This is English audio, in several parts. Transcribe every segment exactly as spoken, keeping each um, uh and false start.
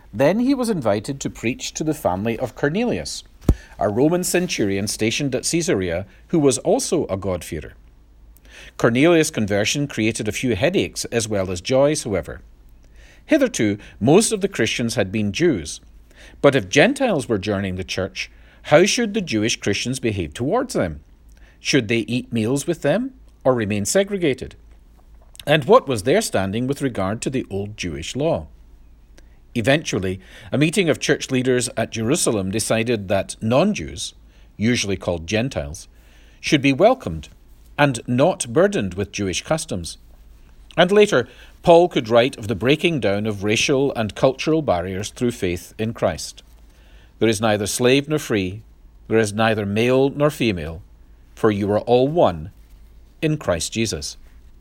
Then he was invited to preach to the family of Cornelius, a Roman centurion stationed at Caesarea who was also a God-fearer. Cornelius' conversion created a few headaches as well as joys, however. Hitherto, most of the Christians had been Jews. But if Gentiles were joining the church, how should the Jewish Christians behave towards them? Should they eat meals with them or remain segregated? And what was their standing with regard to the old Jewish law? Eventually, a meeting of church leaders at Jerusalem decided that non-Jews, usually called Gentiles, should be welcomed and not burdened with Jewish customs. And later, Paul could write of the breaking down of racial and cultural barriers through faith in Christ. There is neither slave nor free, there is neither male nor female, for you are all one in Christ Jesus.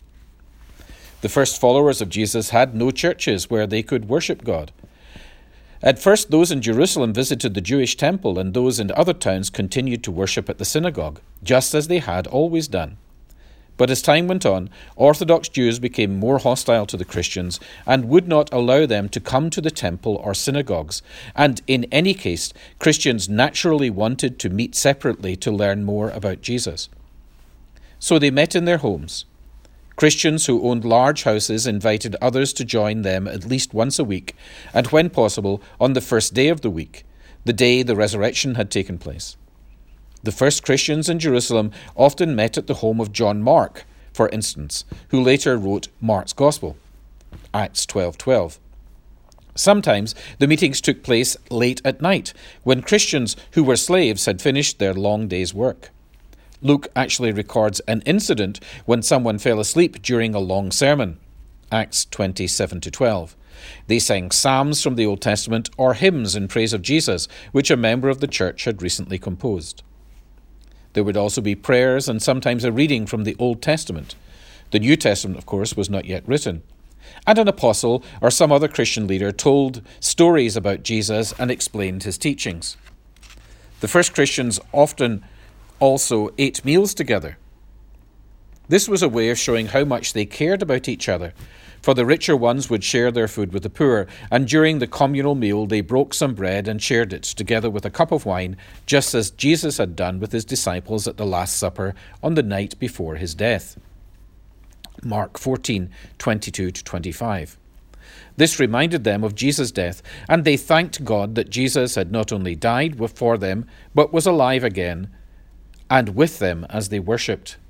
The first followers of Jesus had no churches where they could worship God. At first, those in Jerusalem visited the Jewish temple, and those in other towns continued to worship at the synagogue, just as they had always done. But as time went on, Orthodox Jews became more hostile to the Christians and would not allow them to come to the temple or synagogues. And in any case, Christians naturally wanted to meet separately to learn more about Jesus. So they met in their homes. Christians who owned large houses invited others to join them at least once a week, and when possible, on the first day of the week, the day the resurrection had taken place. The first Christians in Jerusalem often met at the home of John Mark, for instance, who later wrote Mark's Gospel, Acts twelve twelve. Sometimes the meetings took place late at night, when Christians who were slaves had finished their long day's work. Luke actually records an incident when someone fell asleep during a long sermon, Acts twenty-seven to twelve. They sang psalms from the Old Testament or hymns in praise of Jesus, which a member of the church had recently composed. There would also be prayers and sometimes a reading from the Old Testament. The New Testament, of course, was not yet written. And an apostle or some other Christian leader told stories about Jesus and explained his teachings. The first Christians often also ate meals together. This was a way of showing how much they cared about each other, for the richer ones would share their food with the poor, and during the communal meal they broke some bread and shared it, together with a cup of wine, just as Jesus had done with his disciples at the Last Supper on the night before his death. Mark fourteen twenty-two to twenty-five. This reminded them of Jesus' death, and they thanked God that Jesus had not only died for them, but was alive again, and with them as they worshipped